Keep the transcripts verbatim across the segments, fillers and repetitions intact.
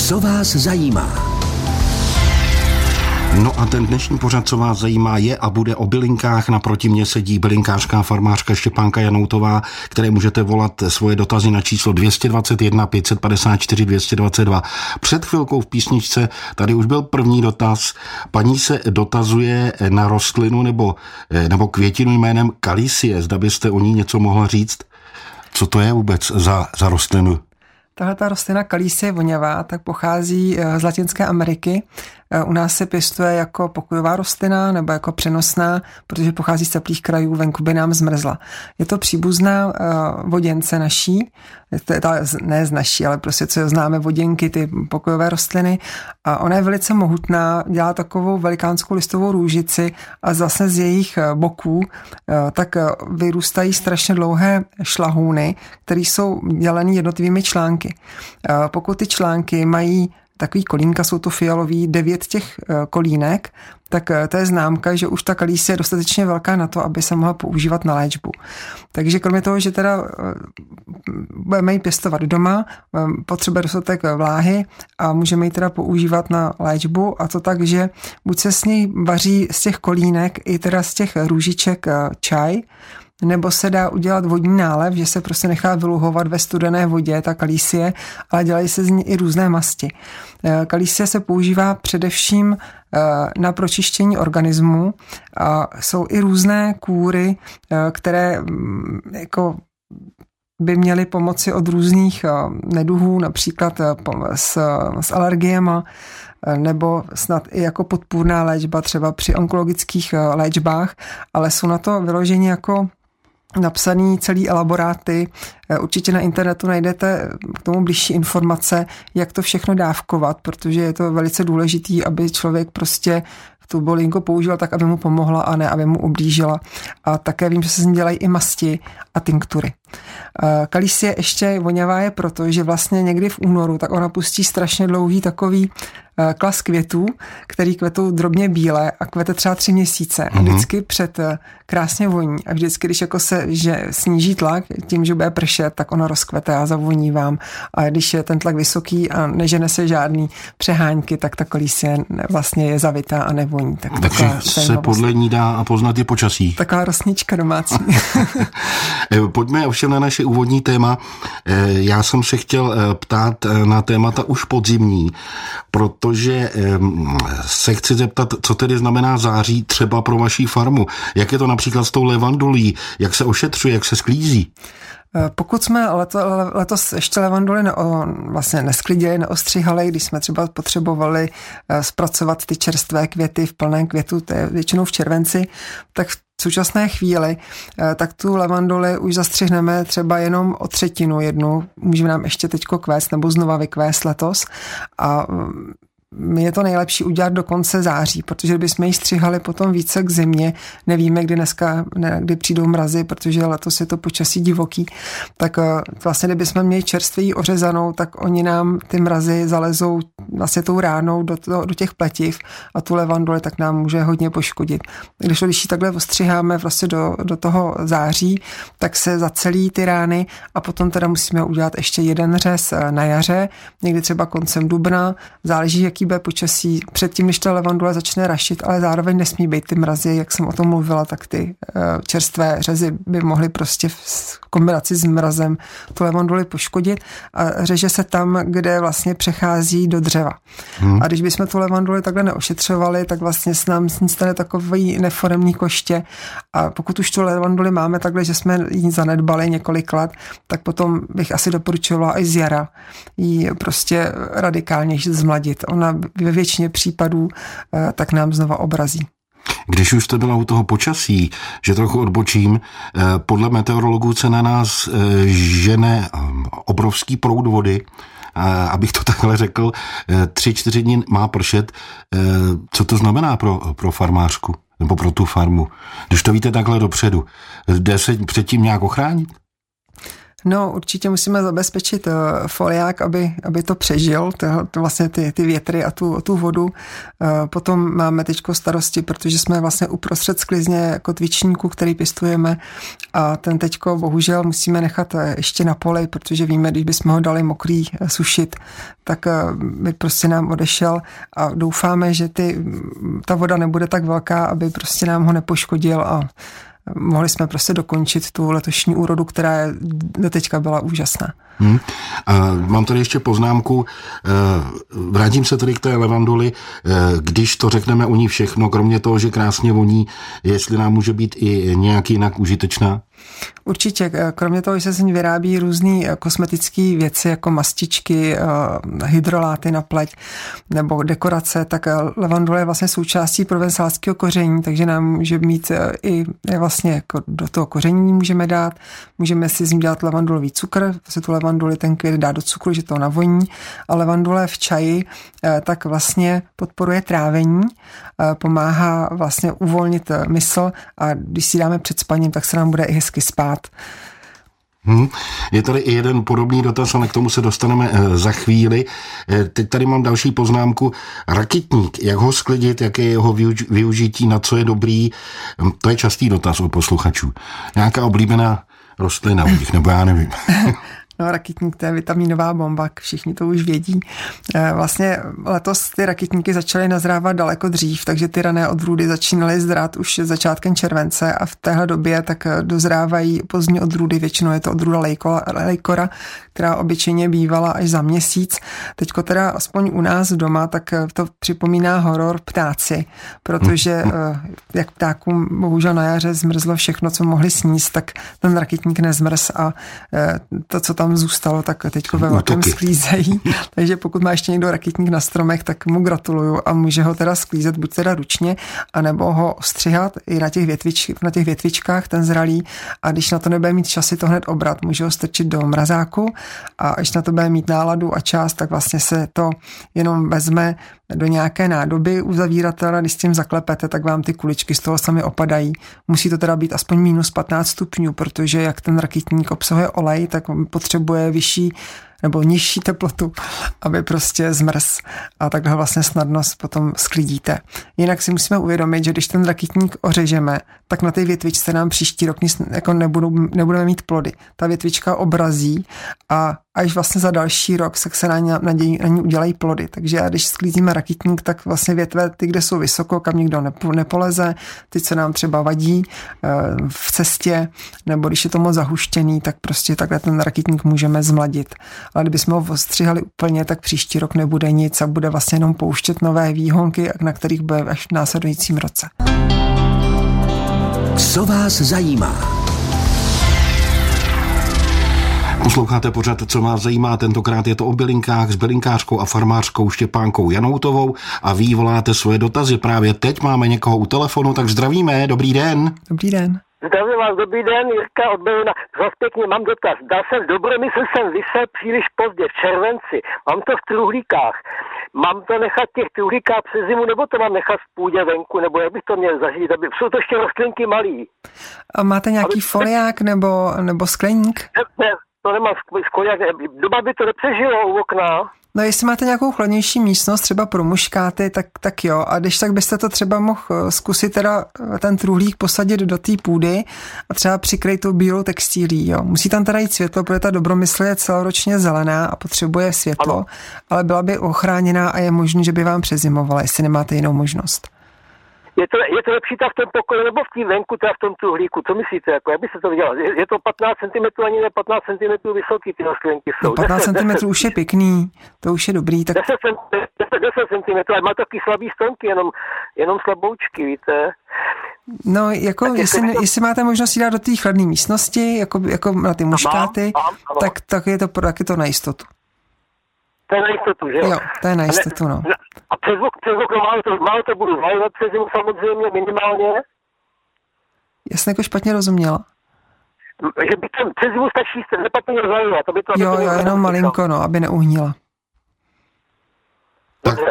Co vás zajímá? No a ten dnešní pořad, co vás zajímá, je a bude o bylinkách. Naproti mně sedí bylinkářská farmářka Štěpánka Janoutová, které můžete volat svoje dotazy na číslo dvě stě dvacet jedna pět set padesát čtyři dvě stě dvacet dva. Před chvilkou v písničce tady už byl první dotaz. Paní se dotazuje na rostlinu nebo, nebo květinu jménem kalisie. Zda byste o ní něco mohla říct? Co to je vůbec za, za rostlinu? Tahle ta rostlina kalisie voňavá tak pochází z Latinské Ameriky. U nás se pěstuje jako pokojová rostlina nebo jako přenosná, protože pochází z teplých krajů, venku by nám zmrzla. Je to příbuzná voděnce naší, ne z naší, ale prostě co známe voděnky, ty pokojové rostliny. A ona je velice mohutná, dělá takovou velikánskou listovou růžici a zase z jejich boků tak vyrůstají strašně dlouhé šlahůny, které jsou dělené jednotlivými články. Pokud ty články mají takový kolínka, jsou to fialový, devět těch kolínek, tak to je známka, že už ta kalisie je dostatečně velká na to, aby se mohla používat na léčbu. Takže kromě toho, že teda budeme ji pěstovat doma, potřebuje dostatek vláhy a můžeme ji teda používat na léčbu, a to tak, že buď se s ní vaří z těch kolínek i teda z těch růžiček čaj, nebo se dá udělat vodní nálev, že se prostě nechá vyluhovat ve studené vodě ta kalisie, ale dělají se z ní i různé masti. Kalisie se používá především na pročištění organismu a jsou i různé kůry, které jako by měly pomoci od různých neduhů, například s, s alergiema, nebo snad i jako podpůrná léčba třeba při onkologických léčbách, ale jsou na to vyloženi jako napsaný celý elaboráty. Určitě na internetu najdete k tomu blížší informace, jak to všechno dávkovat, protože je to velice důležitý, aby člověk prostě tu bylinku používal tak, aby mu pomohla a ne, aby mu ublížila. A také vím, že se z ní dělají i masti a tinktury. Kalisie ještě voňavá je proto, že vlastně někdy v únoru tak ona pustí strašně dlouhý takový klas květů, který kvetou drobně bílé a kvete třeba tři měsíce. A vždycky před krásně voní. A vždycky, když jako se že sníží tlak tím, že bude pršet, tak ona rozkvete a zavoní vám. A když je ten tlak vysoký a nežene se žádný přehánky, tak ta kalisie vlastně je zavitá a nevoní. Tak Takže se podle ní dá poznat i počasí. Taková rosnička domácí. Pojďme ovšem na naše úvodní téma. Já jsem se chtěl ptát na témata už podzimní, protože se chci zeptat, co tedy znamená září třeba pro vaši farmu. Jak je to například s tou levandulí? Jak se ošetřuje, jak se sklízí? Pokud jsme leto, letos ještě levanduly ne, vlastně nesklidili, neostříhali, když jsme třeba potřebovali zpracovat ty čerstvé květy v plném květu, to je většinou v červenci, tak v současné chvíli, tak tu levanduli už zastřihneme třeba jenom o třetinu jednu, můžeme nám ještě teďko kvést nebo znova vykvést letos a je to nejlepší udělat do konce září, protože kdybychom ji střihali potom více k zimě, nevíme, kdy dneska, ne, kdy přijdou mrazy, protože letos je to počasí divoký, tak vlastně kdybychom měli čerstvěji ořezanou, tak oni nám ty mrazy zalezou vlastně tou ránou do, do, do těch pletiv a tu levanduli tak nám může hodně poškodit. Když to, když ji takhle ostřiháme vlastně do, do toho září, tak se zacelí ty rány a potom teda musíme udělat ještě jeden řez na jaře, někdy třeba koncem dubna, záleží, jaký bude počasí předtím, než ta levandule začne rašit, ale zároveň nesmí být ty mrazy, jak jsem o tom mluvila, tak ty čerstvé řezy by mohly prostě v kombinaci s mrazem tu levanduli poškodit a řeže se tam, kde vlastně přechází do dřeva. Hmm. A když bychom tu levanduli takhle neošetřovali, tak vlastně s nám stane takový neforemní koště a pokud už tu levanduli máme takhle, že jsme ji zanedbali několik let, tak potom bych asi doporučovala i z jara ji prostě radikálně zmladit. Ona ve většině případů tak nám znova obrazí. Když už to bylo u toho počasí, že trochu odbočím, podle meteorologů se na nás žene obrovský proud vody, abych to takhle řekl, tři, čtyři dny má pršet. Co to znamená pro, pro farmářku nebo pro tu farmu? Když to víte takhle dopředu, jde se předtím nějak ochránit? No, určitě musíme zabezpečit foliák, aby, aby to přežil, to, to vlastně ty, ty větry a tu, tu vodu. Potom máme teďko starosti, protože jsme vlastně uprostřed sklizně kotvičníku, který pěstujeme, a ten teďko bohužel musíme nechat ještě na poli, protože víme, když bychom ho dali mokrý sušit, tak by prostě nám odešel, a doufáme, že ty, ta voda nebude tak velká, aby prostě nám ho nepoškodil, a mohli jsme prostě dokončit tu letošní úrodu, která je doteďka byla úžasná. Hmm. A mám tady ještě poznámku, vrátím se tady k té levanduli, když to řekneme u ní všechno, kromě toho, že krásně voní, jestli nám může být i nějak jinak užitečná? Určitě, kromě toho, že se z ní vyrábí různé kosmetické věci, jako mastičky, hydroláty na pleť nebo dekorace, tak levandule je vlastně součástí provencálského koření, takže nám může mít i vlastně jako do toho koření můžeme dát, můžeme si z ní dělat levandulový cukr, se tu levanduli ten květ dá do cukru, že to navoní, a levandule v čaji tak vlastně podporuje trávení, pomáhá vlastně uvolnit mysl, a když si dáme před spaním, tak se nám bude i hezky spát. Hmm. Je tady i jeden podobný dotaz, ale k tomu se dostaneme za chvíli. Teď tady mám další poznámku. Rakitník, jak ho sklidit, jaké je jeho využití, na co je dobrý, to je častý dotaz od posluchačů. Nějaká oblíbená rostlina u nich, nebo já nevím. No, rakitník, to je vitaminová bomba, všichni to už vědí. Vlastně letos ty rakitníky začaly nazrávat daleko dřív, takže ty rané odrůdy začínaly zdrát už začátkem července, a v téhle době tak dozrávají pozdní odrůdy, většinou je to odrůda lejkora, která obyčejně bývala až za měsíc. Teďko teda aspoň u nás doma, tak to připomíná horor ptáci, protože jak ptákům bohužel na jaře zmrzlo všechno, co mohli sníst, tak ten rakitník nezmrz, a to, co tam zůstalo, tak teďko ve velkém sklízejí. Takže pokud má ještě někdo rakitník na stromech, tak mu gratuluju, a může ho teda sklízet buď teda ručně, anebo ho ostřihat i na těch, větvič, na těch větvičkách, ten zralý, a když na to nebude mít čas si to hned obrat, může ho strčit do mrazáku, a až na to bude mít náladu a čas, tak vlastně se to jenom vezme do nějaké nádoby uzavíratele, když s tím zaklepete, tak vám ty kuličky z toho sami opadají. Musí to teda být aspoň minus patnáct stupňů, protože jak ten rakitník obsahuje olej, tak potřebuje vyšší nebo nižší teplotu, aby prostě zmrz, a takhle vlastně snadno potom sklidíte. Jinak si musíme uvědomit, že když ten rakitník ořežeme, tak na té větvičce nám příští rok nic, jako nebudou, nebudeme mít plody. Ta větvička obrazí, a až vlastně za další rok se na ní, na ní, na ní udělají plody. Takže když sklízíme rakitník, tak vlastně větve, ty, kde jsou vysoko, kam nikdo nepoleze, ty, co nám třeba vadí v cestě, nebo když je to moc zahuštěný, tak prostě takhle ten rakitník můžeme zmladit. Ale kdybychom ho ostřihali úplně, tak příští rok nebude nic a bude vlastně jenom pouštět nové výhonky, na kterých bude až v následujícím roce. Co vás zajímá? Posloucháte pořad, co vás zajímá, tentokrát je to o bylinkách s bylinkářkou a farmářkou Štěpánkou Janoutovou, a vy voláte svoje dotazy. Právě teď máme někoho u telefonu, tak zdravíme, dobrý den. Dobrý den. Zdravím vás, dobrý den, Jirka od Belina. Zas pěkně, mám dotaz. Dal jsem dobromysl, jsem vysel příliš pozdě, v červenci. Mám to v truhlíkách. Mám to nechat v těch truhlíkách přes zimu, nebo to mám nechat v půdě venku, nebo jak bych to měl zařídit, aby jsou to ještě rostlinky malý. A máte nějaký aby... foliák nebo, nebo skleník? Ne, ne, to nemám skleník. Doma by to nepřežilo u okna. No, jestli máte nějakou chladnější místnost, třeba pro muškáty, tak, tak jo. A když tak byste to třeba mohl zkusit teda ten truhlík posadit do té půdy a třeba přikryt tou bílou textílí, jo. Musí tam teda jít světlo, protože ta dobromysl je celoročně zelená a potřebuje světlo, ano. Ale byla by ochráněná a je možné, že by vám přezimovala, jestli nemáte jinou možnost. Je to, je to lepší ta v tom pokoji nebo v té venku, teda v tom truhlíku? Co myslíte? Jako, jak by se to vidělo? Je, je to patnáct centimetrů, ani ne patnáct centimetrů vysoký, ty rostlinky jsou. No, patnáct centimetrů už je pěkný, to už je dobrý. Tak... deset centimetrů, ale má taky slabý stromky, jenom, jenom slaboučky, víte? No, jako jestli, to... jestli máte možnost jít dát do té chladné místnosti, jako, jako na ty muškáty, mám, mám, mám. Tak, tak je to, tak je to na jistotu. To je na jistotu, že jo? Jo, to je na jistotu, no. A přes okno málo to, málo to budu zajovat přes zimu samozřejmě minimálně. Já jsem jako špatně rozuměla. Že by ten přes zimu stačí nepatrně zajovat, aby to... Jo, jo, jenom malinko, no, aby neuhnila. Tak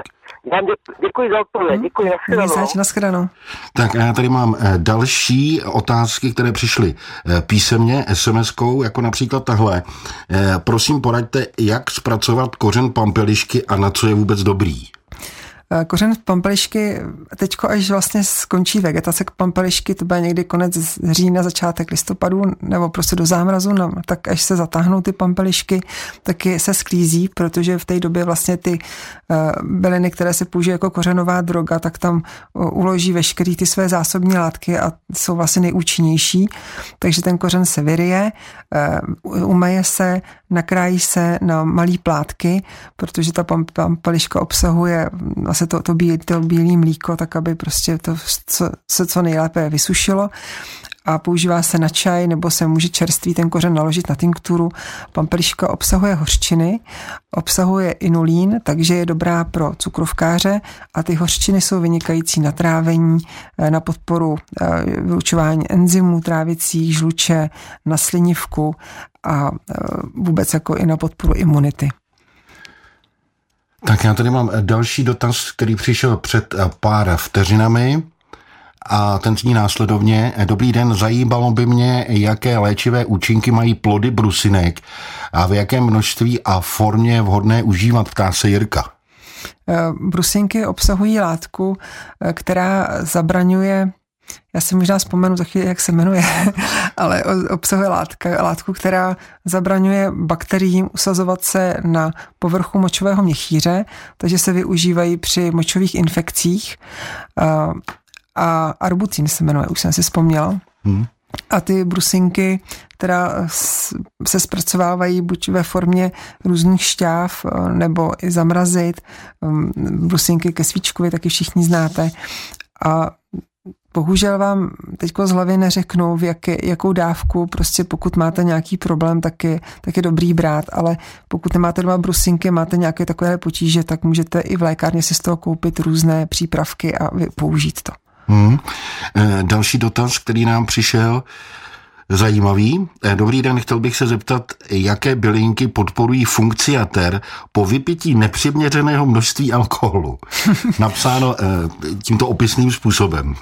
Vám děkuji za odpověď, děkuji, nashledanou. Nashledanou. Tak a já tady mám další otázky, které přišly písemně, es em eskou, jako například tahle. Prosím, poraďte, jak zpracovat kořen pampelišky a na co je vůbec dobrý? Kořen pampelišky, teďko až vlastně skončí vegetace k pampelišky, to bude někdy konec října, začátek listopadu, nebo prostě do zámrazu, no, tak až se zatáhnou ty pampelišky, taky se sklízí, protože v té době vlastně ty uh, byliny, které se použijí jako kořenová droga, tak tam uh, uloží veškerý ty své zásobní látky a jsou vlastně nejúčinnější. Takže ten kořen se vyryje, uh, umeje se, nakrájí se na malý plátky, protože ta pampeliška obsahuje vlastně to, to, bílé, to bílé mlíko, tak aby prostě to co, se co nejlépe vysušilo a používá se na čaj, nebo se může čerstvý ten kořen naložit na tinkturu. Pampeliška obsahuje hořčiny, obsahuje inulín, takže je dobrá pro cukrovkáře a ty hořčiny jsou vynikající na trávení, na podporu vylučování enzymů trávicích, žluče, na slinivku a vůbec jako i na podporu imunity. Tak já tady mám další dotaz, který přišel před pár vteřinami a ten zní následovně. Dobrý den, zajímalo by mě, jaké léčivé účinky mají plody brusinek a v jakém množství a formě vhodné užívat, ptá se Jirka. Brusinky obsahují látku, která zabraňuje, já si možná vzpomenu za chvíli, jak se jmenuje, ale obsahuje látka, látku, která zabraňuje bakteriím usazovat se na povrchu močového měchýře, takže se využívají při močových infekcích. A arbutin se jmenuje, už jsem si vzpomněla. Hmm. A ty brusinky, která se zpracovávají buď ve formě různých šťáv, nebo i zamrazit. Brusinky ke svíčkovi taky všichni znáte. A bohužel vám teďko z hlavy neřeknu, v jaké, jakou dávku, prostě pokud máte nějaký problém, tak je, tak je dobrý brát, ale pokud nemáte doma brusinky, máte nějaké takové potíže, tak můžete i v lékárně si z toho koupit různé přípravky a použít to. Hmm. E, další dotaz, který nám přišel, zajímavý. E, dobrý den, chtěl bych se zeptat, jaké bylinky podporují funkci jater po vypití nepřiměřeného množství alkoholu. Napsáno e, tímto opisným způsobem.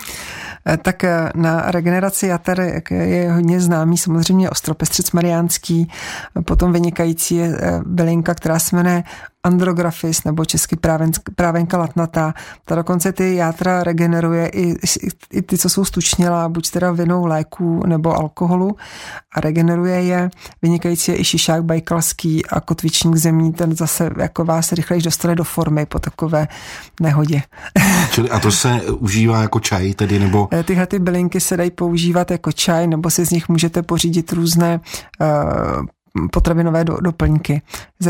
Tak na regeneraci jater je hodně známý samozřejmě ostropestřec mariánský, potom vynikající je bylinka, která se jmenuje Andrographis, nebo česky právenka latnatá. Ta dokonce ty játra regeneruje i, i ty, co jsou stučnělá, buď teda vinou léků nebo alkoholu, a regeneruje je. Vynikající je i šišák bajkalský a kotvičník zemní, ten zase jako vás rychleji dostane do formy po takové nehodě. Čili a to se užívá jako čaj tedy, nebo? Tyhle ty bylinky se dají používat jako čaj, nebo si z nich můžete pořídit různé uh, potravinové do, doplňky.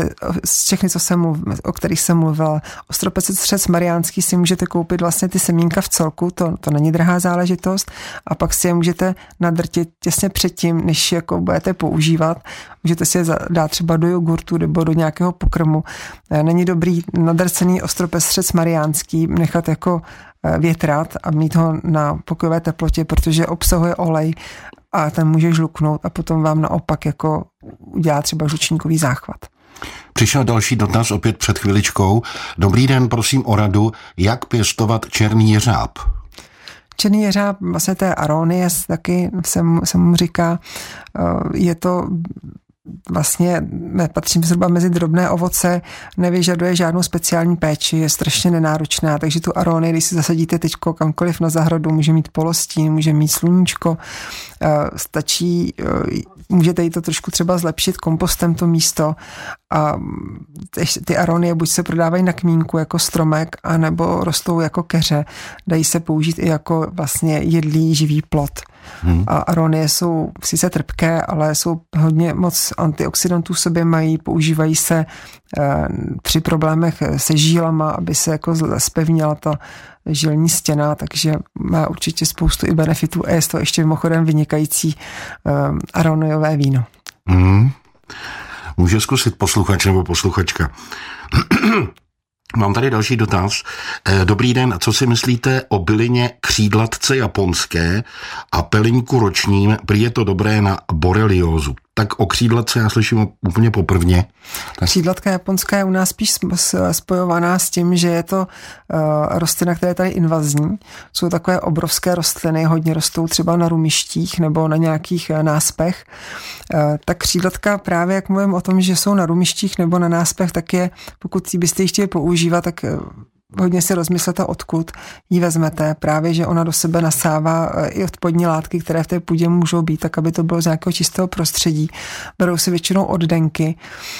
Z všechny, co jsem mluvil, o kterých jsem mluvila. Ostropestřec mariánský si můžete koupit vlastně ty semínka v celku, to, to není drahá záležitost, a pak si je můžete nadrtit těsně předtím, než jako budete používat. Můžete si je dát třeba do jogurtu nebo do nějakého pokrmu. Není dobrý nadrcený ostropestřec mariánský nechat jako větrat a mít ho na pokojové teplotě, protože obsahuje olej a ten může žluknout a potom vám naopak jako udělá třeba žlučníkový záchvat. Přišel další dotaz opět před chviličkou. Dobrý den, prosím o radu, jak pěstovat černý jeřáb? Černý jeřáb, vlastně té aronies taky se, se mu říká, je to vlastně patří zhruba mezi drobné ovoce, nevyžaduje žádnou speciální péči, je strašně nenáročná, takže tu aronii, když si zasadíte teďko kamkoliv na zahradu, může mít polostín, může mít sluníčko, stačí, můžete jí to trošku třeba zlepšit kompostem to místo, a ty aronie buď se prodávají na kmínku jako stromek, anebo rostou jako keře, dají se použít i jako vlastně jedlý živý plod. Hmm. A aronie jsou sice trpké, ale jsou hodně moc antioxidantů v sobě mají, používají se eh, při problémech se žílama, aby se jako zpevnila ta žilní stěna, takže má určitě spoustu i benefitů a je to ještě mimochodem vynikající eh, aroniové víno. Hmm. Může zkusit posluchač nebo posluchačka. Mám tady další dotaz. Dobrý den, co si myslíte o bylině křídlatce japonské a pelinku ročním? Prý je to dobré na boreliózu. Tak o křídlatce já slyším úplně poprvně. Tak... Křídlatka japonská je u nás spíš spojovaná s tím, že je to uh, rostlina, která je tady invazní. Jsou takové obrovské rostliny, hodně rostou třeba na rumištích nebo na nějakých uh, náspech. Uh, ta křídlatka právě, jak mluvím o tom, že jsou na rumištích nebo na náspech, tak je, pokud byste ji chtěli používat, tak uh, hodně si rozmyslete, odkud ji vezmete. Právě, že ona do sebe nasává i odpadní látky, které v té půdě můžou být, tak aby to bylo z nějakého čistého prostředí. Berou se většinou oddenky.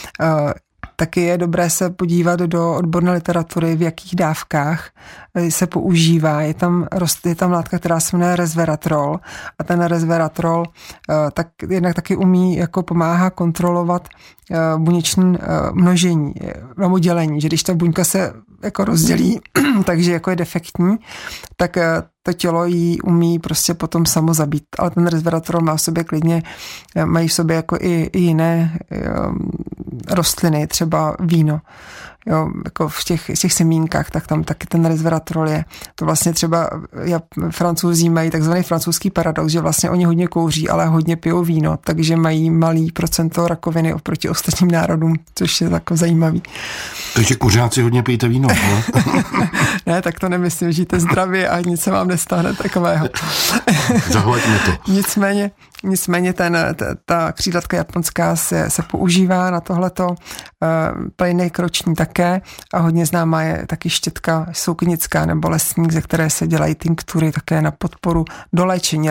Taky je dobré se podívat do odborné literatury, v jakých dávkách se používá. Je tam, je tam látka, která se jmenuje resveratrol a ten resveratrol tak jednak taky umí, jako pomáhá kontrolovat buněční množení nebo dělení, že když ta buňka se jako rozdělí, takže jako je defektní, tak to tělo jí umí prostě potom samo zabít. Ale ten resveratrol má v sobě klidně, mají v sobě jako i, i jiné rostliny, třeba víno. Jo, jako v těch, v těch semínkách, tak tam taky ten resveratrol je. To vlastně třeba ja, Francouzí mají takzvaný francouzský paradox, že vlastně oni hodně kouří, ale hodně pijou víno, takže mají malý procento rakoviny oproti ostatním národům, což je takový zajímavý. Takže kuřáci hodně pijete víno, ne? Ne, tak to nemyslím, žijte zdravě a nic se vám nestane takového. Zahoďme to. Nicméně, nicméně ten, ta, ta křídlatka japonská se, se používá na tohleto, uh, plejnej kroční také a hodně známá je taky štětka souknická nebo lesník, ze které se dělají tinktury také na podporu do léčení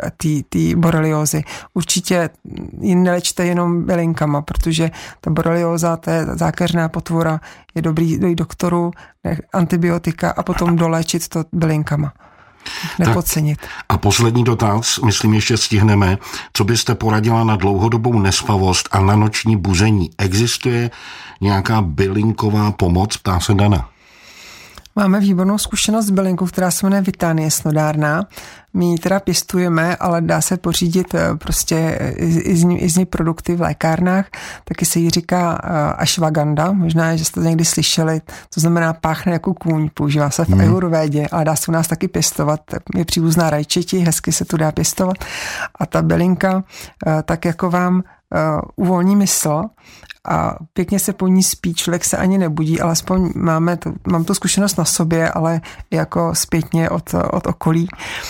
té boreliózy. Určitě ji nelečte jenom bylinkama, protože ta borelióza, to je zákeřná potvora, je dobrý dojít doktoru, antibiotika a potom doléčit to bylinkama. Nepodcenit. Tak, a poslední dotaz, myslím, ještě stihneme. Co byste poradila na dlouhodobou nespavost a na noční buzení? Existuje nějaká bylinková pomoc? Ptá se Dana. Máme výbornou zkušenost s bylinkou, která se jmenuje Vitánie snodárná. My ji teda pěstujeme, ale dá se pořídit prostě i z ní, i z ní produkty v lékárnách. Taky se jí říká ashwagandha, možná, že jste to někdy slyšeli, to znamená páchne jako kůň, používá se v hmm. ajurvédě, ale dá se u nás taky pěstovat. Je příbuzná rajčeti, hezky se tu dá pěstovat. A ta bylinka tak jako vám uvolní mysl a pěkně se po ní spí, člověk se ani nebudí, alespoň máme to, mám tu zkušenost na sobě, ale jako zpětně od, od okolí.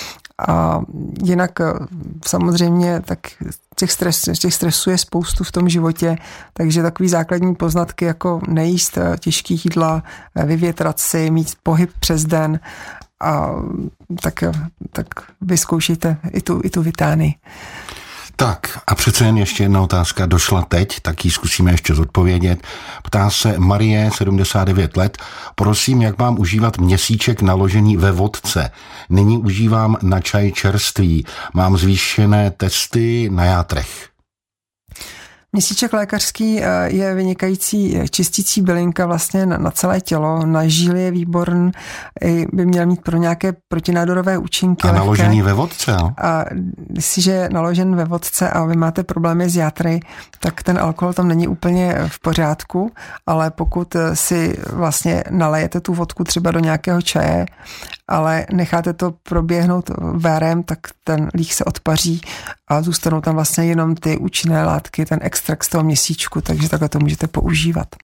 A jinak samozřejmě tak těch, stres, těch stresů je spoustu v tom životě, takže takový základní poznatky jako nejíst těžký jídla, vyvětrat si, mít pohyb přes den a tak, tak vyzkoušejte i tu, i tu Vitánii. Tak a přece jen ještě jedna otázka došla teď, tak ji zkusíme ještě zodpovědět. Ptá se Marie, sedmdesát devět let. Prosím, jak mám užívat měsíček naložený ve vodce? Nyní užívám na čaj čerství. Mám zvýšené testy na játrech. Měsíček lékařský je vynikající čistící bylinka vlastně na, na celé tělo, na žíly je výborný, by měl mít pro nějaké protinádorové účinky. A naložený lehké. Ve vodce, no? A jestliže je naložen ve vodce a vy máte problémy s játry, tak ten alkohol tam není úplně v pořádku, ale pokud si vlastně nalejete tu vodku třeba do nějakého čaje, ale necháte to proběhnout vérem, tak ten líh se odpaří a zůstanou tam vlastně jenom ty účinné látky, ten extrakt z toho měsíčku, takže takhle to můžete používat.